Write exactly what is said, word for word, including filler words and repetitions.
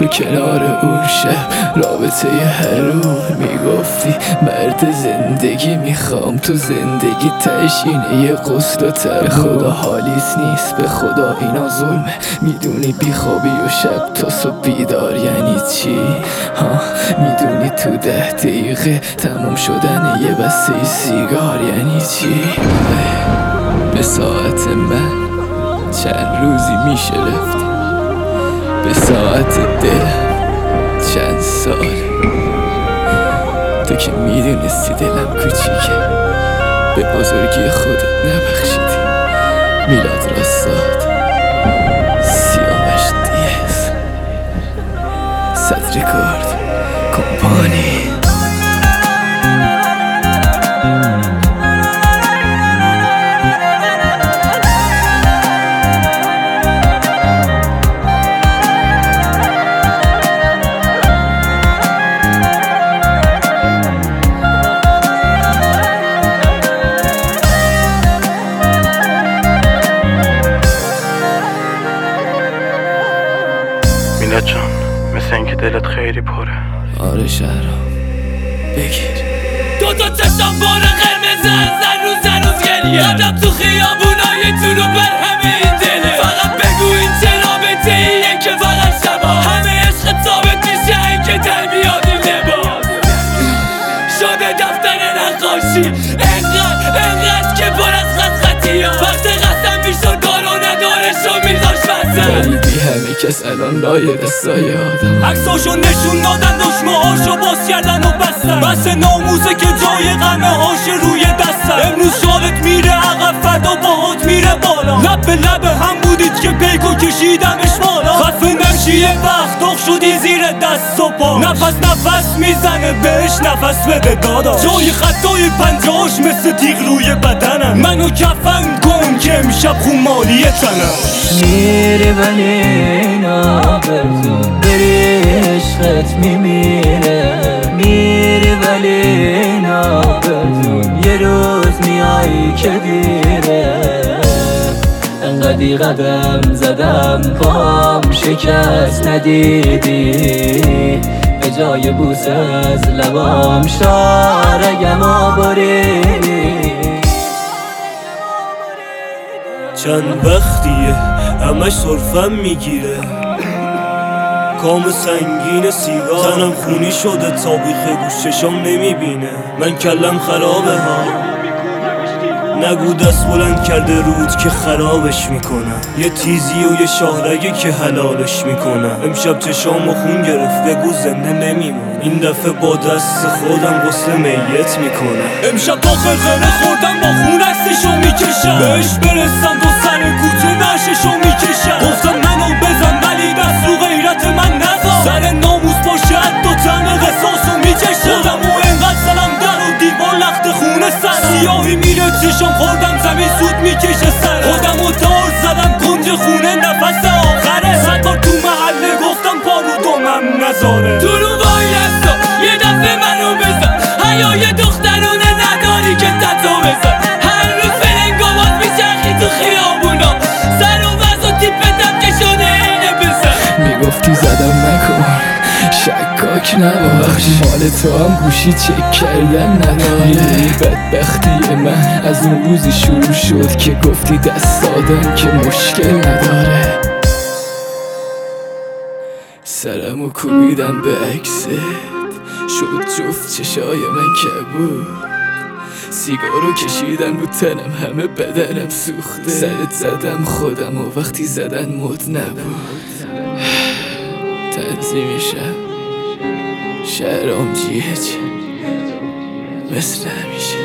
کنار اون شب رابطه هر روز میگفتی مرد زندگی میخوام تو زندگی تشینه یه غسل و تب. به خدا حالیت نیست، به خدا اینا ظلمه. میدونی بیخوابی و شب تا صبح بیدار یعنی چی؟ ها میدونی تو ده دقیقه تموم شدن یه بسته سیگار یعنی چی؟ به ساعت من چند روزی میشه رفتی، به ساعت دلم چند سال. تو که میدونستی دلم کوچیکه، به بزرگی خودت نبخشیدی. میلاد راستاد سیاوش دیز صد رکورد کمپانی. میلاد جان، مثل اینکه دلت خیلی پره. آره شهرام بگیر. دو تا چشم بار قرمز هر روز هر روز گریه یادم تو خیابونای تو رو بر همه این دله. فقط بگو این چه رابطه ایه که فقط شبا همه عشق ثابت میشه این که در بیاد این لباس شده دفتر نقاشی. انقدر انقدر که پر از خط خطی ها وقت قسم میشد دار و ندارش رو میذاش وسط. ولی بی همه کس الان لای دستای آدم عکساشو نشون دادن دشمه هاشو باز کردن و بستن. بس ناموزه که جای غمه هاش روی دستن. امروز شالت میره عقب فردا باهات میره بالا. لب به لب هم بودید که پیکو کشیدمش بالا. خفه نمشی یه وقت دخ شدی زیر دست و پا. نفس نفس میزنه بهش نفس بده داداش. جای خطای پنجاش مثل تیغ روی بدنم. منو کفن کن که امشب خونمالی تنم. میری ولی نابرزون بری عشقت میمیره. میری ولی نابرزون یه روز میایی که دیره. انقدی قدم زدم پام شکست ندیدی. به جای بوس از لبام شارگم آبریدی. چند وقتیه همش صرفم میگیره. کام سنگین سیگار تنم خونی شده تا بیخ گوششم نمیبینه. من کلم خرابه ها نگو دست بلند کرده رود که خرابش میکنم. یه تیزی و یه شاهرگه که حلالش میکنم. امشب چشام و خون گرفت بگو زنده نمیمون. این دفعه با دست خودم غسل میت میکنم. امشب با خرخره خوردم با خون عکسشو میکشم. بهش برسم تو سر کوچه نششو میکشم. گفتم منو بزن ولی دست رو غیرت من نزار. سر ناموس باشه حتی تن قصاصو میکشم. خودمو انقدر زدم در و دیوار لخت خونه سرم. سیاهی میره چشم خوردم زمین سود میکشه سرم. خودمو تار زدم کنج خونه نفس آخره. صد بار تو محله گفتم پا رو دومم نذاره. تو رو وای دستا یه دفعه منو بزن. حیای دخترونه نداری که تتو بزن. هر روز فلنگو باز میچرخی تو خیابونا. سر و وز و تیپتم که شده اینه بزن. میگفتی زدم نکن شکاک نباش. مال تو هم گوشی چک کردن نداره. بدبختی من از اون روزی شروع شد که گفتی دست دادم که مشکل نداره. سرمو کوبیدم به عکست شد جفت چشای من کبود. سیگارو کشیدم رو تنم همه بدنم سوخته. سرت زدم خودم و وقتی زدن مد نبود. تنظیمشم شهرام جیهچ مثل همیشه.